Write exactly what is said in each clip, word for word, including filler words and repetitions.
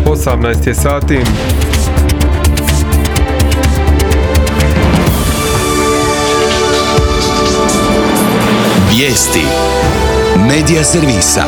osamnaest je sati. Vijesti Medija servisa.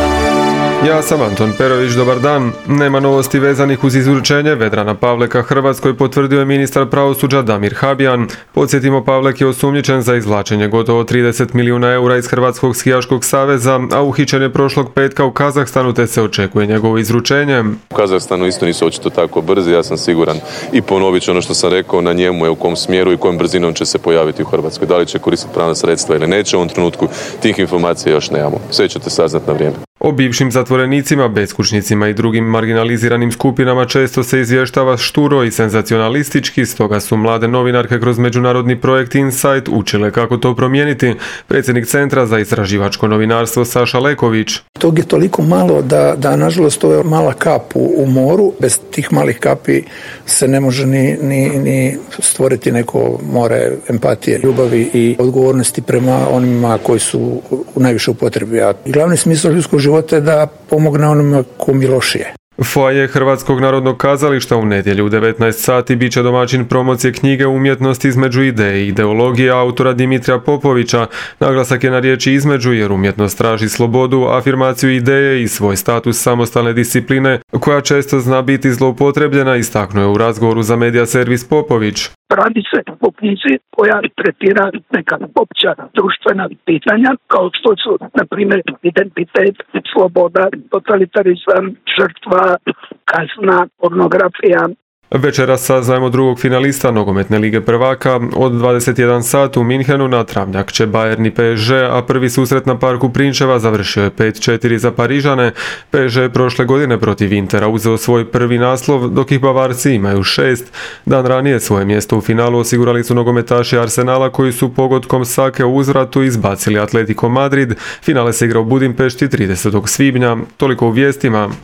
Ja sam Anton Perović, dobar dan. Nema novosti vezanih uz izručenje Vedrana Pavleka Hrvatskoj, potvrdio je ministar pravosuđa Damir Habijan. Podsjetimo, Pavlek je osumnjičen za izvlačenje gotovo trideset milijuna eura iz Hrvatskog skijaškog saveza, a uhićen je prošlog petka u Kazahstanu, te se očekuje njegovo izručenje. U Kazahstanu isto nisu očito tako brzi, ja sam siguran i ponovit ću ono što sam rekao, na njemu je u kom smjeru i kojom brzinom će se pojaviti u Hrvatskoj. Da li će koristiti pravna sredstva ili neće, u ovom trenutku tih informacija još nemamo. Sve ćete saznat na vrijeme. O bivšim zatvorenicima, beskućnicima i drugim marginaliziranim skupinama često se izvještava šturo i senzacionalistički, stoga su mlade novinarke kroz međunarodni projekt Insight učile kako to promijeniti. Predsjednik Centra za istraživačko novinarstvo Saša Leković. Tog je toliko malo da, da nažalost to je mala kap u, u moru. Bez tih malih kapi se ne može ni, ni, ni stvoriti neko more empatije, ljubavi i odgovornosti prema onima koji su u najviše u potrebi. A glavni smisao ljudskog života je da pomogne onima kom je lošije. Foaje Hrvatskog narodnog kazališta u nedjelju u devetnaest sati bit će domaćin promocije knjige Umjetnost između ideje i ideologije autora Dimitrija Popovića. Naglasak je na riječi između, jer umjetnost traži slobodu, afirmaciju ideje i svoj status samostalne discipline, koja često zna biti zloupotrebljena, istaknuo je u razgovoru za medija servis Popović. Radi se o knjizi koja tretira neka opća društvena pitanja, kao što su, na primjer, identitet, sloboda, totalitarizam, žrtva, kazna, pornografija. Večeras saznajemo drugog finalista nogometne lige prvaka. Od dvadeset jedan sat u Minhenu na travnjak će Bayern i P S G, a prvi susret na parku Prinčeva završio je pet četiri za Parižane. P S G je prošle godine protiv Intera uzeo svoj prvi naslov, dok ih Bavarci imaju šest. Dan ranije svoje mjesto u finalu osigurali su nogometaši Arsenala, koji su pogodkom Sake u uzvratu izbacili Atletico Madrid. Finale se igra u Budimpešti tridesetog svibnja. Toliko u vijestima.